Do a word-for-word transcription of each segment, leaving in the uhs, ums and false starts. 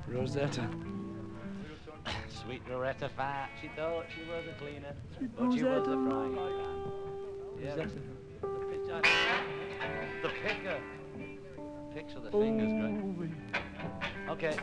Rosetta. Sweet Loretta Fat, she thought she was a cleaner, Sweet but she was a Rosetta. frying pan. Yeah, the, the pitcher. The picker. Picks with the fingers, great. Okay.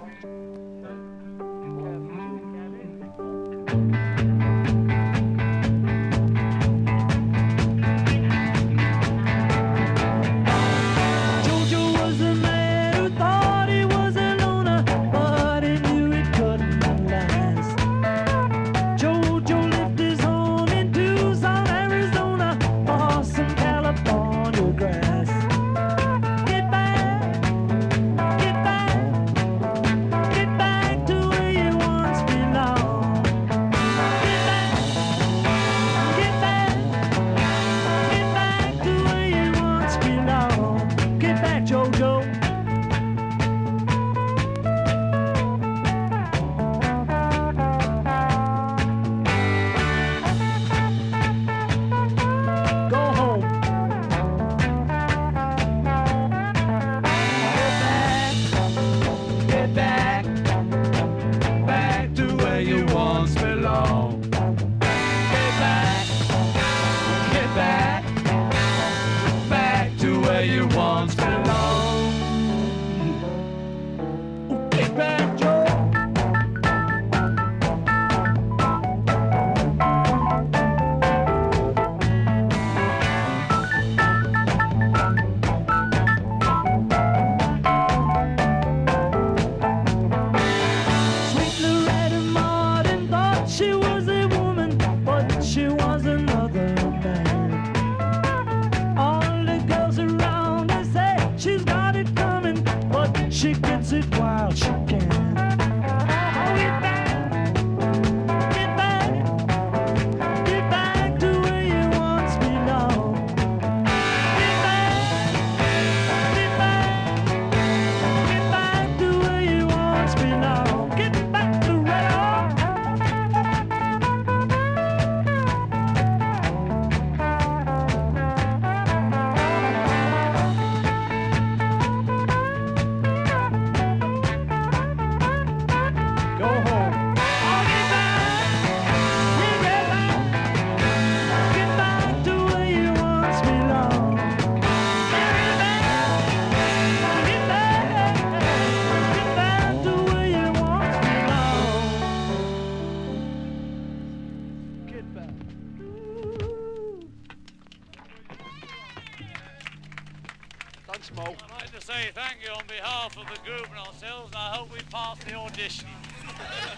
Thanks, Mo. I'd like to say thank you on behalf of the group and ourselves, and I hope we pass the audition.